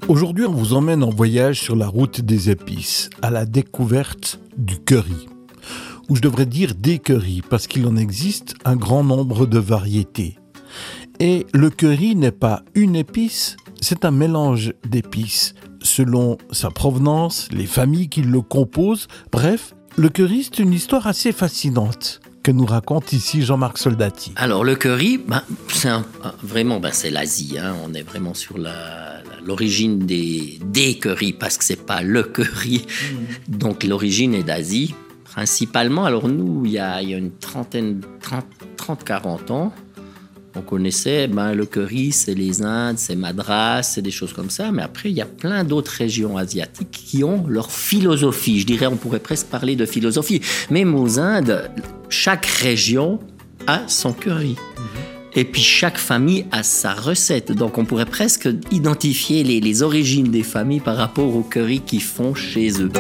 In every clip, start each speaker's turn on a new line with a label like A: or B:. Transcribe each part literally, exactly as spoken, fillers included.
A: Aujourd'hui, on vous emmène en voyage sur la route des épices, à la découverte du curry. Ou je devrais dire des currys, parce qu'il en existe un grand nombre de variétés. Et le curry n'est pas une épice, c'est un mélange d'épices, selon sa provenance, les familles qui le composent. Bref, le curry, c'est une histoire assez fascinante que nous raconte ici Jean-Marc Soldati.
B: Alors le curry, ben, c'est un, vraiment, ben, c'est l'Asie. Hein. On est vraiment sur la, la, l'origine des, des currys, parce que c'est pas le curry. Mmh. Donc l'origine est d'Asie, principalement. Alors nous, il y a, il y a une trentaine, trente à quarante ans, on connaissait ben, le curry, c'est les Indes, c'est Madras, c'est des choses comme ça. Mais après, il y a plein d'autres régions asiatiques qui ont leur philosophie. Je dirais, on pourrait presque parler de philosophie. Même aux Indes, chaque région a son curry. Mm-hmm. Et puis, chaque famille a sa recette. Donc, on pourrait presque identifier les, les origines des familles par rapport au curry qu'ils font chez eux.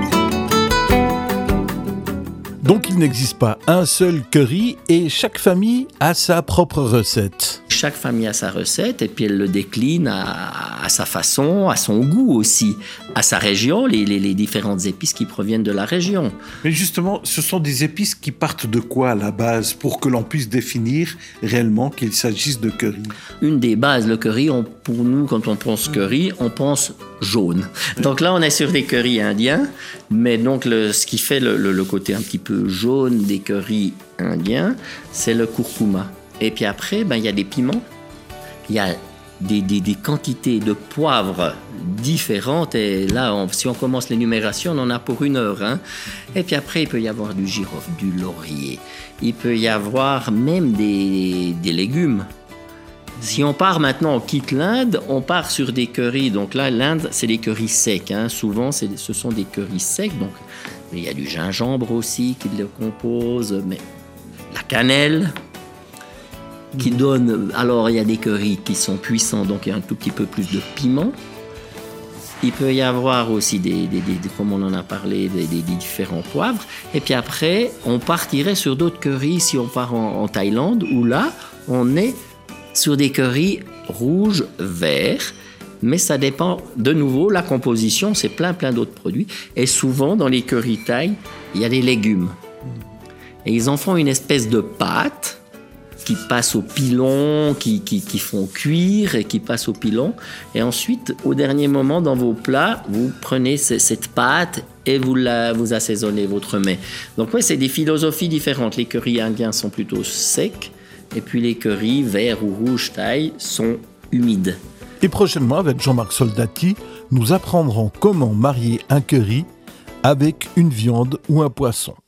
A: Donc il n'existe pas un seul curry et chaque famille a sa propre recette.
B: Chaque famille a sa recette et puis elle le décline à, à sa façon, à son goût aussi, à sa région, les, les, les différentes épices qui proviennent de la région.
A: Mais justement, ce sont des épices qui partent de quoi à la base pour que l'on puisse définir réellement qu'il s'agisse de curry?
B: Une des bases, le curry, on, pour nous, quand on pense curry, on pense jaune. Donc là, on est sur des currys indiens, mais donc le, ce qui fait le, le, le côté un petit peu jaune des currys indiens, c'est le curcuma. Et puis après, ben, il y a des piments, il y a des, des, des quantités de poivre différentes. Et là, on, si on commence l'énumération, on en a pour une heure. Hein. Et puis après, il peut y avoir du girofle, du laurier. Il peut y avoir même des, des légumes. Si on part maintenant, on quitte l'Inde, on part sur des currys. Donc là, l'Inde, c'est des currys secs. Hein. Souvent, c'est, ce sont des currys secs. Donc, il y a du gingembre aussi qui le compose, mais la cannelle qui mmh. donne... Alors, il y a des currys qui sont puissants, donc il y a un tout petit peu plus de piment. Il peut y avoir aussi, des, des, des, comme on en a parlé, des, des, des différents poivres. Et puis après, on partirait sur d'autres currys si on part en, en Thaïlande, où là, on est sur des currys rouges, verts, mais ça dépend de nouveau, la composition, c'est plein plein d'autres produits. Et souvent, dans les currys thaï, il y a des légumes. Et ils en font une espèce de pâte qui passe au pilon, qui, qui, qui font cuire et qui passe au pilon. Et ensuite, au dernier moment, dans vos plats, vous prenez c- cette pâte et vous, la, vous assaisonnez votre mets. Donc oui, c'est des philosophies différentes. Les currys indiens sont plutôt secs, et puis les currys verts ou rouges thaï sont humides.
A: Et prochainement, avec Jean-Marc Soldati, nous apprendrons comment marier un curry avec une viande ou un poisson.